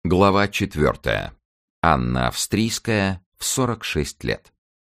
Глава 4. Анна Австрийская в 46 лет.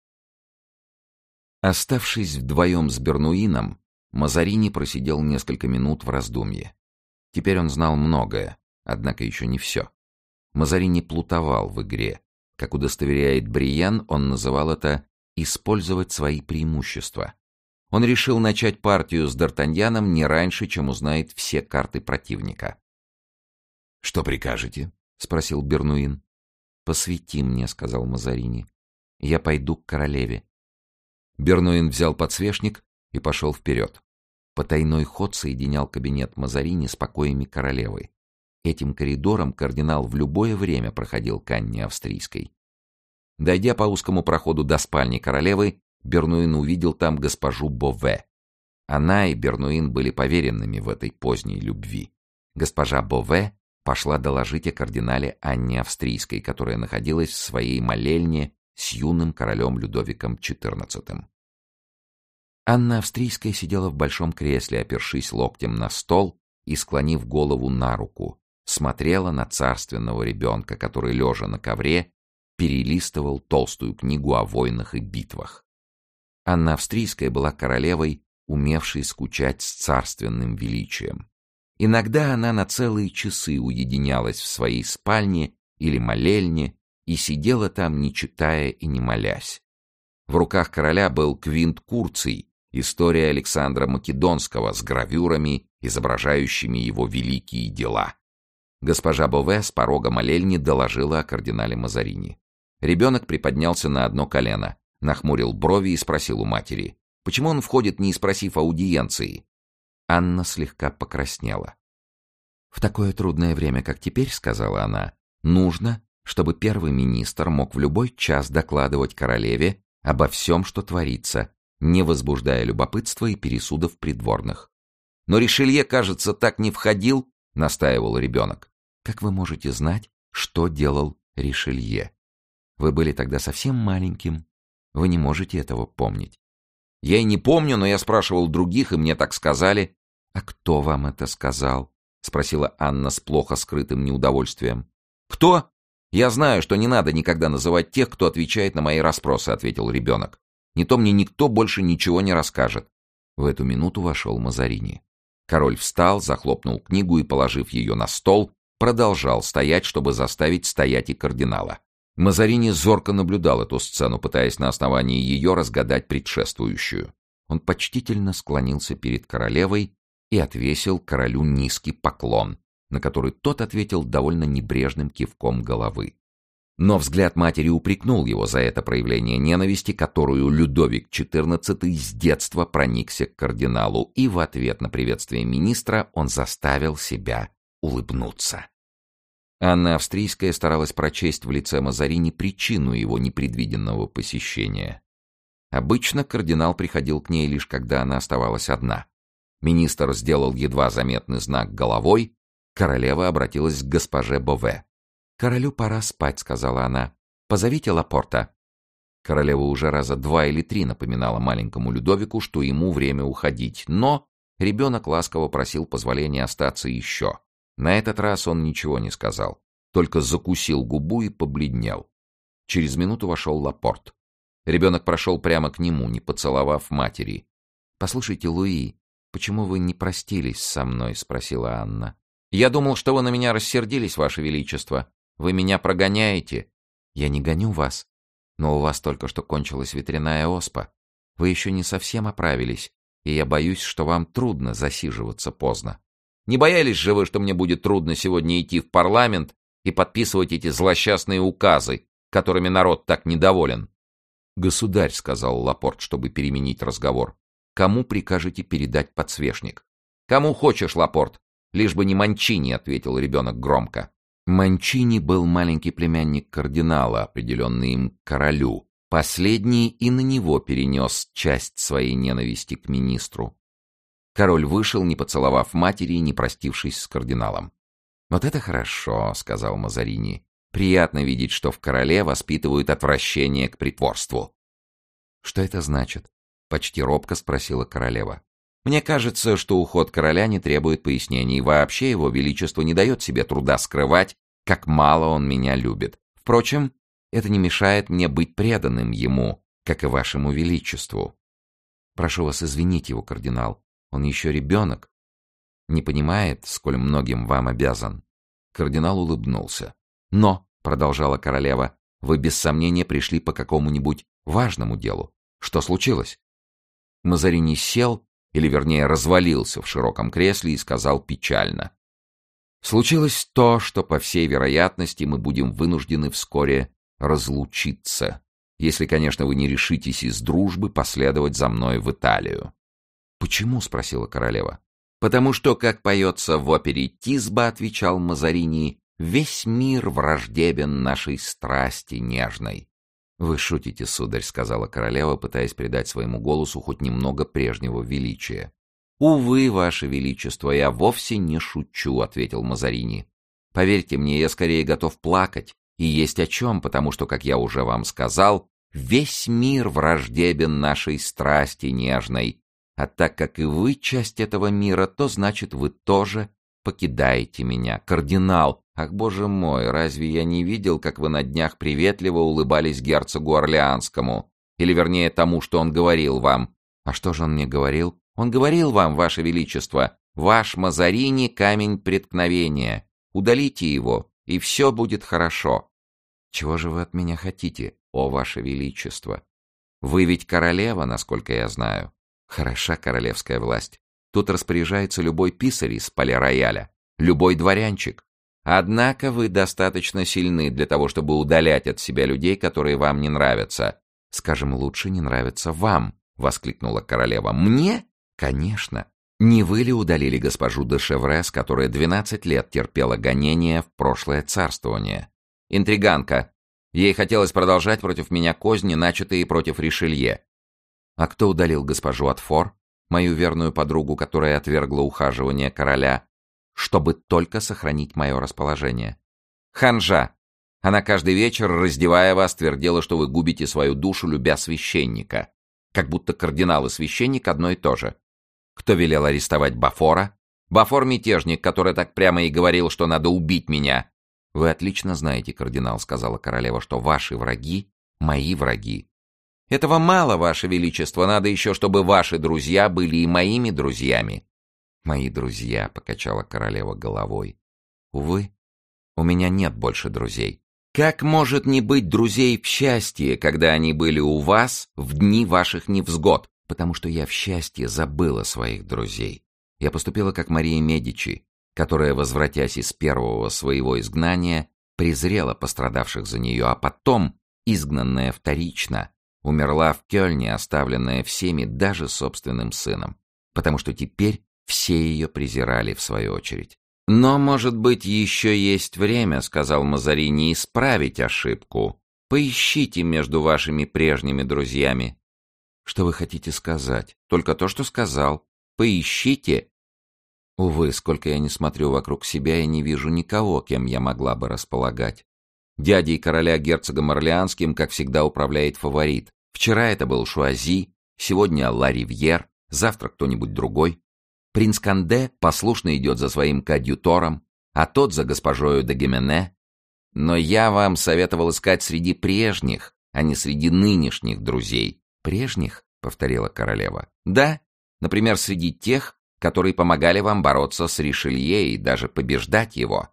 Оставшись вдвоем с Бернуином, Мазарини просидел несколько минут в раздумье. Теперь он знал многое, однако еще не все. Мазарини плутовал в игре. Как удостоверяет Бриен, он называл это «использовать свои преимущества». Он решил начать партию с Д'Артаньяном не раньше, чем узнает все карты противника. «Что прикажете?» — спросил Бернуин. «Посвети мне», — сказал Мазарини. «Я пойду к королеве». Бернуин взял подсвечник и пошел вперед. Потайной ход соединял кабинет Мазарини с покоями королевы. Этим коридором кардинал в любое время проходил к Анне Австрийской. Дойдя по узкому проходу до спальни королевы, Бернуин увидел там госпожу Бове. Она и Бернуин были поверенными в этой поздней любви. Госпожа Бове пошла доложить о кардинале Анне Австрийской, которая находилась в своей молельне с юным королем Людовиком XIV. Анна Австрийская сидела в большом кресле, опершись локтем на стол и склонив голову на руку, смотрела на царственного ребенка, который, лежа на ковре, перелистывал толстую книгу о войнах и битвах. Анна Австрийская была королевой, умевшей скучать с царственным величием. Иногда она на целые часы уединялась в своей спальне или молельне и сидела там, не читая и не молясь. В руках короля был Квинт Курций, история Александра Македонского с гравюрами, изображающими его великие дела. Госпожа Бове с порога молельни доложила о кардинале Мазарини. Ребенок приподнялся на одно колено, нахмурил брови и спросил у матери, почему он входит, не спросив аудиенции. Анна слегка покраснела. «В такое трудное время, как теперь, — сказала она, — нужно, чтобы первый министр мог в любой час докладывать королеве обо всем, что творится, не возбуждая любопытства и пересудов придворных». «Но Ришелье, кажется, так не входил, — настаивал ребенок. «Как вы можете знать, что делал Ришелье? Вы были тогда совсем маленьким, вы не можете этого помнить». «Я и не помню, но я спрашивал других, и мне так сказали». «А кто вам это сказал?» — спросила Анна с плохо скрытым неудовольствием. «Кто? Я знаю, что не надо никогда называть тех, кто отвечает на мои расспросы», — ответил ребенок. «Не то мне никто больше ничего не расскажет». В эту минуту вошел Мазарини. Король встал, захлопнул книгу и, положив ее на стол, продолжал стоять, чтобы заставить стоять и кардинала. Мазарини зорко наблюдал эту сцену, пытаясь на основании ее разгадать предшествующую. Он почтительно склонился перед королевой и отвесил королю низкий поклон, на который тот ответил довольно небрежным кивком головы. Но взгляд матери упрекнул его за это проявление ненависти, которую Людовик XIV с детства проникся к кардиналу, и в ответ на приветствие министра он заставил себя улыбнуться. Анна Австрийская старалась прочесть в лице Мазарини причину его непредвиденного посещения. Обычно кардинал приходил к ней лишь когда она оставалась одна. Министр сделал едва заметный знак головой, королева обратилась к госпоже Бове. «Королю пора спать», — сказала она. «Позовите Лапорта». Королева уже раза 2 или 3 напоминала маленькому Людовику, что ему время уходить, но ребенок ласково просил позволения остаться еще. На этот раз он ничего не сказал, только закусил губу и побледнел. Через минуту вошел Лапорт. Ребенок прошел прямо к нему, не поцеловав матери. «Послушайте, Луи, почему вы не простились со мной?» — спросила Анна. «Я думал, что вы на меня рассердились, Ваше Величество. Вы меня прогоняете». «Я не гоню вас, но у вас только что кончилась ветряная оспа. Вы еще не совсем оправились, и я боюсь, что вам трудно засиживаться поздно». «Не боялись же вы, что мне будет трудно сегодня идти в парламент и подписывать эти злосчастные указы, которыми народ так недоволен?» «Государь», — сказал Лапорт, чтобы переменить разговор, — «кому прикажете передать подсвечник?» «Кому хочешь, Лапорт, лишь бы не Манчини», — ответил ребенок громко. Манчини был маленький племянник кардинала, определенный им к королю. Последний и на него перенес часть своей ненависти к министру. Король вышел, не поцеловав матери и не простившись с кардиналом. «Вот это хорошо», — сказал Мазарини. «Приятно видеть, что в короле воспитывают отвращение к притворству». «Что это значит?» — почти робко спросила королева. «Мне кажется, что уход короля не требует пояснений. Вообще его величество не дает себе труда скрывать, как мало он меня любит. Впрочем, это не мешает мне быть преданным ему, как и вашему величеству. Прошу вас извинить его, кардинал. Он еще ребенок. Не понимает, сколь многим вам обязан. Кардинал улыбнулся. Но, продолжала королева, вы без сомнения пришли по какому-нибудь важному делу. Что случилось? Мазарини сел, или вернее развалился в широком кресле и сказал печально: случилось то, что, по всей вероятности, мы будем вынуждены вскоре разлучиться, если, конечно, вы не решитесь из дружбы последовать за мной в Италию. «Почему?» — спросила королева. «Потому что, как поется в опере Тисба, — отвечал Мазарини, — весь мир враждебен нашей страсти нежной». «Вы шутите, сударь», — сказала королева, пытаясь придать своему голосу хоть немного прежнего величия. «Увы, ваше величество, я вовсе не шучу», — ответил Мазарини. «Поверьте мне, я скорее готов плакать, и есть о чем, потому что, как я уже вам сказал, весь мир враждебен нашей страсти нежной, а так как и вы часть этого мира, то значит вы тоже покидаете меня. Кардинал, ах, боже мой, разве я не видел, как вы на днях приветливо улыбались герцогу Орлеанскому? Или, вернее, тому, что он говорил вам. А что же он мне говорил? Он говорил вам, ваше величество, ваш Мазарини — камень преткновения. Удалите его, и все будет хорошо. Чего же вы от меня хотите, о ваше величество? Вы ведь королева, насколько я знаю. Хороша королевская власть. Тут распоряжается любой писарь из Пале-Рояля, любой дворянчик. Однако вы достаточно сильны для того, чтобы удалять от себя людей, которые вам не нравятся. Скажем, лучше не нравятся вам, — воскликнула королева. Мне? Конечно. Не вы ли удалили госпожу де Шеврес, которая 12 лет терпела гонения в прошлое царствование? Интриганка. Ей хотелось продолжать против меня козни, начатые против Ришелье. А кто удалил госпожу Атфор, мою верную подругу, которая отвергла ухаживание короля, чтобы только сохранить мое расположение? Ханжа. Она каждый вечер, раздевая вас, твердила, что вы губите свою душу, любя священника. Как будто кардинал и священник одно и то же. Кто велел арестовать Бафора? Бафор — мятежник, который так прямо и говорил, что надо убить меня. Вы отлично знаете, кардинал, — сказала королева, — что ваши враги — мои враги. Этого мало, ваше величество, надо еще, чтобы ваши друзья были и моими друзьями. Мои друзья, — покачала королева головой. Увы, у меня нет больше друзей. Как может не быть друзей в счастье, когда они были у вас в дни ваших невзгод? Потому что я в счастье забыла своих друзей. Я поступила как Мария Медичи, которая, возвратясь из первого своего изгнания, презрела пострадавших за нее, а потом, изгнанная вторично, умерла в Кёльне, оставленная всеми, даже собственным сыном, потому что теперь все ее презирали в свою очередь. «Но, может быть, еще есть время, — сказал Мазарини, — исправить ошибку. Поищите между вашими прежними друзьями». «Что вы хотите сказать?» «Только то, что сказал. Поищите». Увы, сколько я не смотрю вокруг себя, я не вижу никого, кем я могла бы располагать. Дядей короля герцогом Орлеанским, как всегда, управляет фаворит. Вчера это был Шуази, сегодня Ла Ривьер, завтра кто-нибудь другой. Принц Канде послушно идет за своим коадьютором, а тот за госпожою де Гимене. Но я вам советовал искать среди прежних, а не среди нынешних друзей. «Прежних?» — повторила королева. «Да, например, среди тех, которые помогали вам бороться с Ришелье и даже побеждать его».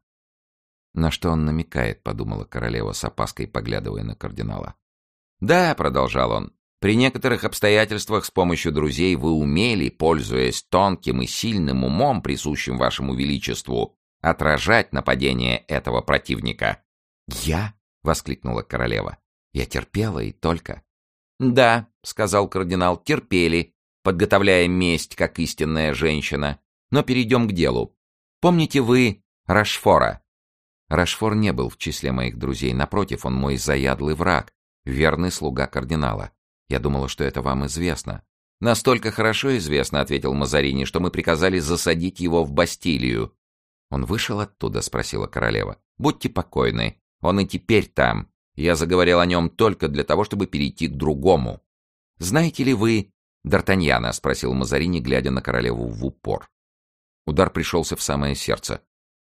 «На что он намекает?» — подумала королева с опаской, поглядывая на кардинала. «Да», — продолжал он, — «при некоторых обстоятельствах с помощью друзей вы умели, пользуясь тонким и сильным умом, присущим вашему величеству, отражать нападение этого противника». «Я?» — воскликнула королева. «Я терпела и только». «Да», — сказал кардинал, — «терпели, подготовляя месть, как истинная женщина. Но перейдем к делу. Помните вы Рошфора?» Рошфор не был в числе моих друзей, напротив, он мой заядлый враг, верный слуга кардинала. Я думала, что это вам известно. «Настолько хорошо известно, — ответил Мазарини, — что мы приказали засадить его в Бастилию». «Он вышел оттуда?» — спросила королева. «Будьте покойны, он и теперь там. Я заговорил о нем только для того, чтобы перейти к другому». «Знаете ли вы Д'Артаньяна?» — спросил Мазарини, глядя на королеву в упор. Удар пришелся в самое сердце.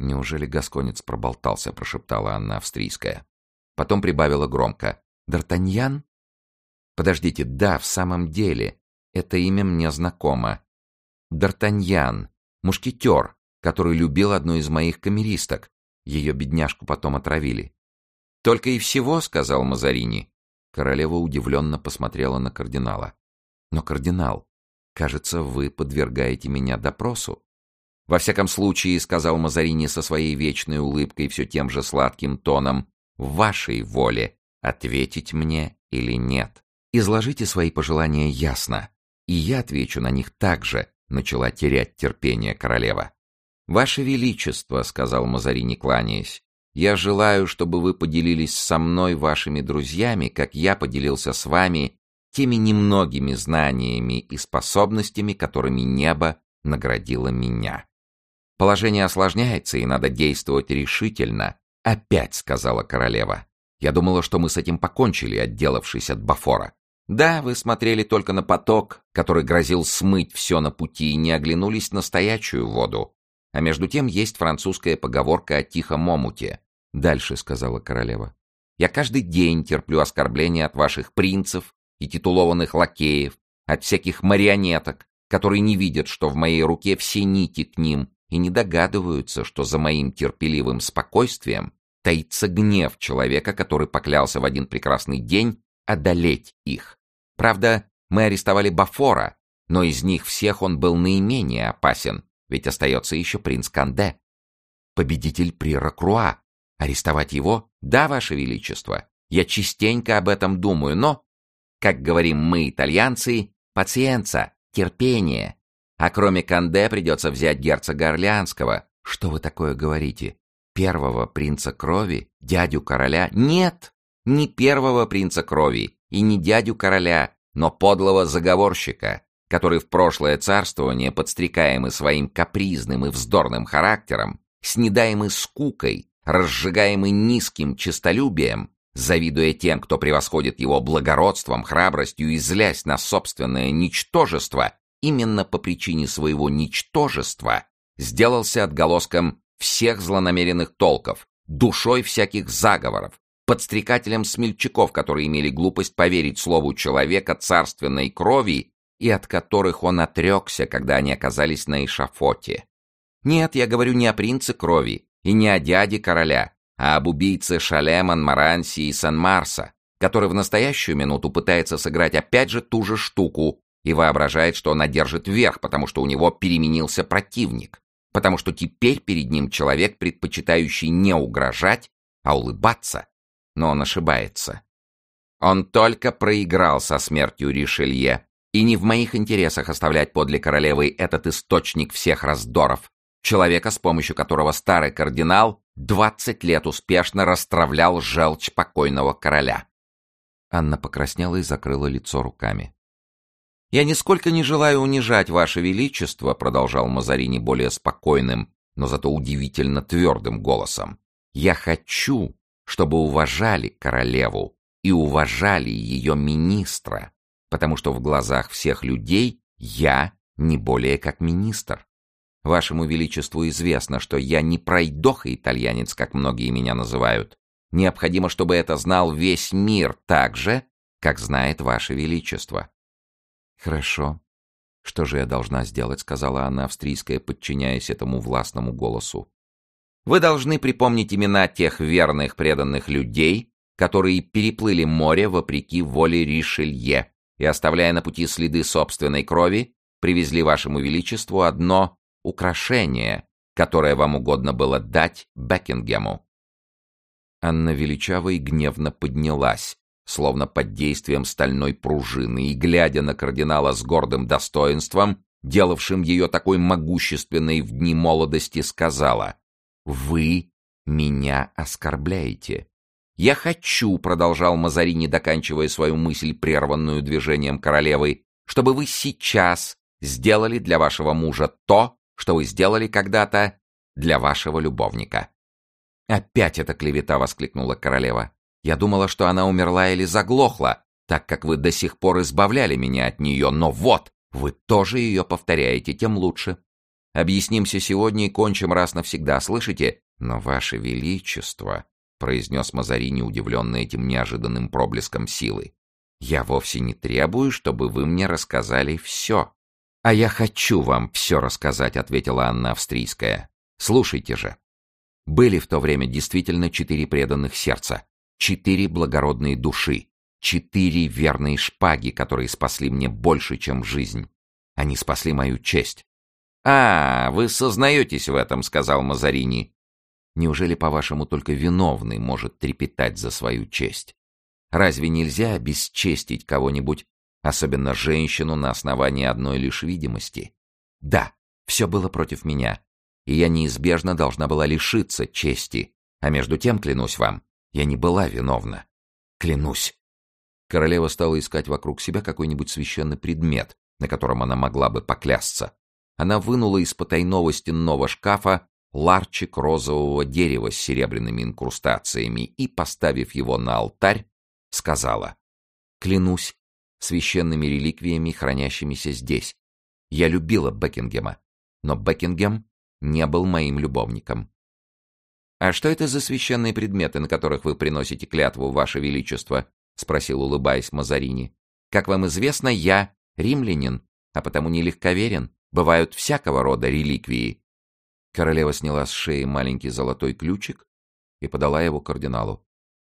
«Неужели гасконец проболтался?» — прошептала Анна Австрийская. Потом прибавила громко. «Д'Артаньян?» «Подождите, да, в самом деле, это имя мне знакомо. Д'Артаньян, мушкетер, который любил одну из моих камеристок. Ее бедняжку потом отравили». «Только и всего», — сказал Мазарини. Королева удивленно посмотрела на кардинала. «Но, кардинал, кажется, вы подвергаете меня допросу». «Во всяком случае», — сказал Мазарини со своей вечной улыбкой все тем же сладким тоном, «в вашей воле ответить мне или нет. Изложите свои пожелания ясно, и я отвечу на них так же», — начала терять терпение королева. «Ваше Величество», — сказал Мазарини, кланяясь, «я желаю, чтобы вы поделились со мной вашими друзьями, как я поделился с вами теми немногими знаниями и способностями, которыми небо наградило меня. Положение осложняется, и надо действовать решительно». «Опять», — сказала королева. «Я думала, что мы с этим покончили, отделавшись от Бафора». «Да, вы смотрели только на поток, который грозил смыть все на пути, и не оглянулись на стоячую воду. А между тем есть французская поговорка о тихом омуте». «Дальше», — сказала королева. «Я каждый день терплю оскорбления от ваших принцев и титулованных лакеев, от всяких марионеток, которые не видят, что в моей руке все нити к ним, и не догадываются, что за моим терпеливым спокойствием таится гнев человека, который поклялся в один прекрасный день одолеть их. Правда, мы арестовали Бафора, но из них всех он был наименее опасен, ведь остается еще принц Канде. Победитель при Рокруа. Арестовать его? Да, Ваше Величество. Я частенько об этом думаю, но, как говорим мы, итальянцы, пациенца, терпение. А кроме Канде придется взять герцога Орлеанского. Что вы такое говорите? Первого принца крови? Дядю короля? Нет, не первого принца крови и не дядю короля, но подлого заговорщика, который в прошлое царствование, подстрекаемый своим капризным и вздорным характером, снедаемый скукой, разжигаемый низким честолюбием, завидуя тем, кто превосходит его благородством, храбростью и злясь на собственное ничтожество, именно по причине своего ничтожества сделался отголоском всех злонамеренных толков, душой всяких заговоров, подстрекателем смельчаков, которые имели глупость поверить слову человека царственной крови и от которых он отрекся, когда они оказались на эшафоте. Нет, я говорю не о принце крови и не о дяде короля, а об убийце Шале, Монморанси и Сен-Марса, который в настоящую минуту пытается сыграть опять же ту же штуку и воображает, что он одержит верх, потому что у него переменился противник, потому что теперь перед ним человек, предпочитающий не угрожать, а улыбаться. Но он ошибается. Он только проиграл со смертью Ришелье, и не в моих интересах оставлять подле королевы этот источник всех раздоров, человека, с помощью которого старый кардинал 20 лет успешно растравлял желчь покойного короля. Анна покраснела и закрыла лицо руками. «Я нисколько не желаю унижать Ваше Величество», — продолжал Мазарини более спокойным, но зато удивительно твердым голосом. «Я хочу, чтобы уважали королеву и уважали ее министра, потому что в глазах всех людей я не более как министр. Вашему Величеству известно, что я не пройдоха-итальянец, как многие меня называют. Необходимо, чтобы это знал весь мир так же, как знает Ваше Величество». «Хорошо. Что же я должна сделать?» — сказала Анна Австрийская, подчиняясь этому властному голосу. «Вы должны припомнить имена тех верных преданных людей, которые переплыли море вопреки воле Ришелье и, оставляя на пути следы собственной крови, привезли Вашему Величеству одно украшение, которое вам угодно было дать Бекингему». Анна величаво и гневно поднялась, словно под действием стальной пружины, и, глядя на кардинала с гордым достоинством, делавшим ее такой могущественной в дни молодости, сказала: «Вы меня оскорбляете». «Я хочу», — продолжал Мазарини, доканчивая свою мысль, прерванную движением королевы, «чтобы вы сейчас сделали для вашего мужа то, что вы сделали когда-то для вашего любовника». «Опять эта клевета!» — воскликнула королева. «Я думала, что она умерла или заглохла, так как вы до сих пор избавляли меня от нее, но вот, вы тоже ее повторяете, тем лучше. Объяснимся сегодня и кончим раз навсегда, слышите? Но, Ваше Величество, — произнес Мазарини, удивленный этим неожиданным проблеском силы, — я вовсе не требую, чтобы вы мне рассказали все. — А я хочу вам все рассказать, — ответила Анна Австрийская. — Слушайте же. Были в то время действительно 4 преданных сердца, 4 благородные души, 4 верные шпаги, которые спасли мне больше, чем жизнь. Они спасли мою честь. — А, вы сознаетесь в этом, — сказал Мазарини. — Неужели, по-вашему, только виновный может трепетать за свою честь? Разве нельзя обесчестить кого-нибудь, особенно женщину, на основании одной лишь видимости? Да, все было против меня, и я неизбежно должна была лишиться чести. А между тем, клянусь вам, я не была виновна. Клянусь. Королева стала искать вокруг себя какой-нибудь священный предмет, на котором она могла бы поклясться. Она вынула из потайного стенного шкафа ларчик розового дерева с серебряными инкрустациями и, поставив его на алтарь, сказала: «Клянусь священными реликвиями, хранящимися здесь. Я любила Бекингема, но Бекингем не был моим любовником». «А что это за священные предметы, на которых вы приносите клятву, Ваше Величество?» — спросил, улыбаясь, Мазарини. «Как вам известно, я римлянин, а потому не легковерен. Бывают всякого рода реликвии». Королева сняла с шеи маленький золотой ключик и подала его кардиналу.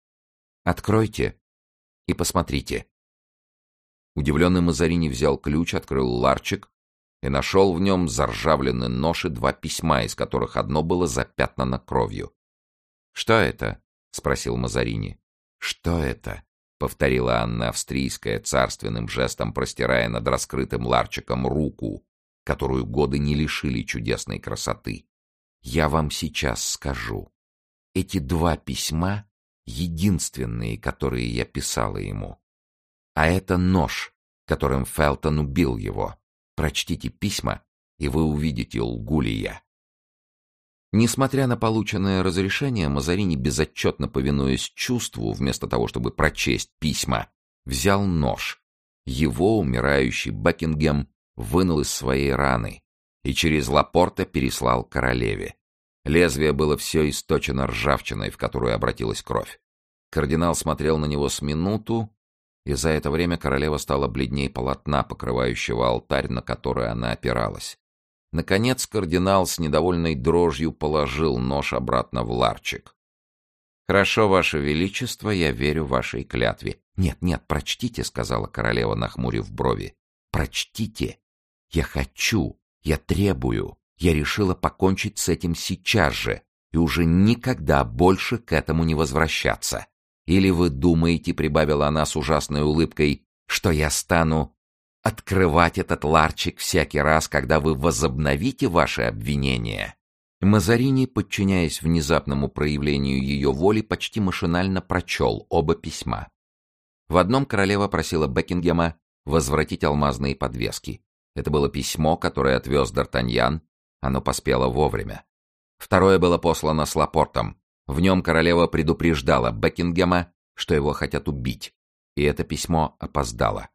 «Откройте и посмотрите». Удивленный Мазарини взял ключ, открыл ларчик и нашел в нем заржавленный нож и 2 письма, из которых одно было запятнано кровью. «Что это?» — спросил Мазарини. «Что это?» — повторила Анна Австрийская, царственным жестом простирая над раскрытым ларчиком руку, которую годы не лишили чудесной красоты. «Я вам сейчас скажу. Эти 2 письма — единственные, которые я писала ему. А это нож, которым Фелтон убил его. Прочтите письма, и вы увидите, лгу ли я». Несмотря на полученное разрешение, Мазарини, безотчетно повинуясь чувству, вместо того, чтобы прочесть письма, взял нож. Его умирающий Бекингем вынул из своей раны и через Лапорта переслал королеве. Лезвие было все источено ржавчиной, в которую обратилась кровь. Кардинал смотрел на него с минуту, и за это время королева стала бледней полотна, покрывающего алтарь, на который она опиралась. Наконец кардинал с недовольной дрожью положил нож обратно в ларчик. «Хорошо, Ваше Величество, я верю вашей клятве». «Нет, нет, прочтите», — сказала королева, нахмурив брови. «Прочтите. Я хочу, я требую, я решила покончить с этим сейчас же и уже никогда больше к этому не возвращаться. Или вы думаете, — прибавила она с ужасной улыбкой, — что я стану открывать этот ларчик всякий раз, когда вы возобновите ваши обвинения?» Мазарини, подчиняясь внезапному проявлению ее воли, почти машинально прочел оба письма. В одном королева просила Бекингема возвратить алмазные подвески. Это было письмо, которое отвез Д'Артаньян, оно поспело вовремя. Второе было послано с Лапортом. В нем королева предупреждала Бекингема, что его хотят убить, и это письмо опоздало.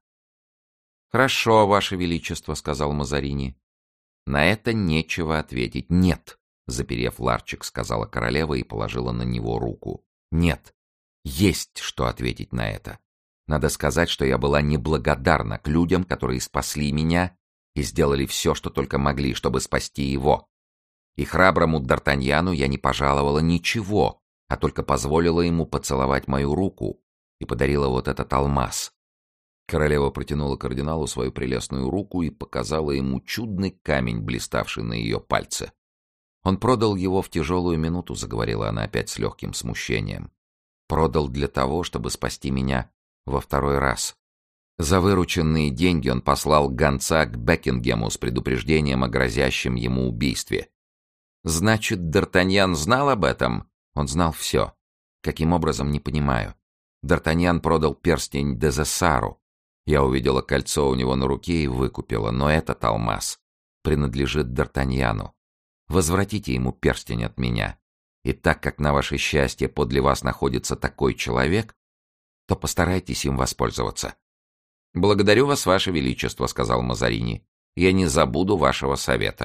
«Хорошо, Ваше Величество», — сказал Мазарини. «На это нечего ответить». «Нет», — заперев ларчик, сказала королева и положила на него руку. «Нет, есть что ответить на это. Надо сказать, что я была неблагодарна к людям, которые спасли меня и сделали все, что только могли, чтобы спасти его. И храброму Д'Артаньяну я не пожаловала ничего, а только позволила ему поцеловать мою руку и подарила вот этот алмаз». Королева протянула кардиналу свою прелестную руку и показала ему чудный камень, блиставший на ее пальце. «Он продал его в тяжелую минуту», — заговорила она опять с легким смущением. «Продал для того, чтобы спасти меня во второй раз. За вырученные деньги он послал гонца к Бекингему с предупреждением о грозящем ему убийстве». «Значит, Д'Артаньян знал об этом?» «Он знал все. Каким образом, не понимаю. Д'Артаньян продал перстень Дезессару. Я увидела кольцо у него на руке и выкупила, но этот алмаз принадлежит Д'Артаньяну. Возвратите ему перстень от меня. И так как на ваше счастье подле вас находится такой человек, то постарайтесь им воспользоваться». «Благодарю вас, Ваше Величество», — сказал Мазарини. «Я не забуду вашего совета».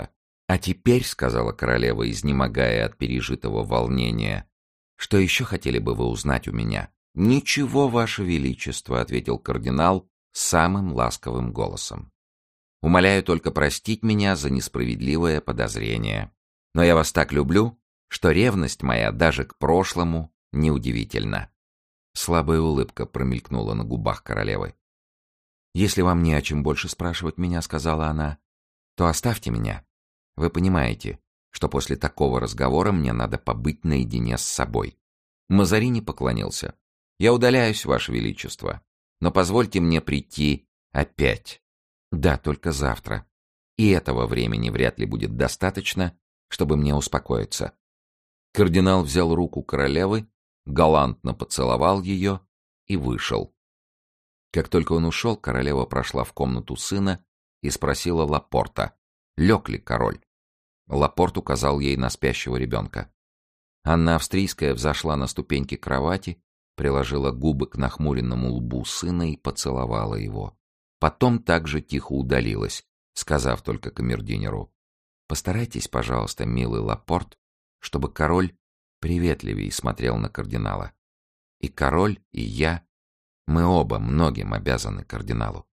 «А теперь, — сказала королева, изнемогая от пережитого волнения, — что еще хотели бы вы узнать у меня?» «Ничего, ваше величество, — ответил кардинал самым ласковым голосом. Умоляю только простить меня за несправедливое подозрение. Но я вас так люблю, что ревность моя даже к прошлому неудивительна». Слабая улыбка промелькнула на губах королевы. «Если вам не о чем больше спрашивать меня, — сказала она, — то оставьте меня. Вы понимаете, что после такого разговора мне надо побыть наедине с собой». Мазарини поклонился. «Я удаляюсь, ваше величество, но позвольте мне прийти опять. Да, только завтра. И этого времени вряд ли будет достаточно, чтобы мне успокоиться». Кардинал взял руку королевы, галантно поцеловал ее и вышел. Как только он ушел, королева прошла в комнату сына и спросила Лапорта, лег ли король. Лапорт указал ей на спящего ребенка. Анна Австрийская взошла на ступеньки кровати, приложила губы к нахмуренному лбу сына и поцеловала его. Потом также тихо удалилась, сказав только камердинеру: «Постарайтесь, пожалуйста, милый Лапорт, чтобы король приветливее смотрел на кардинала. И король, и я, мы оба многим обязаны кардиналу».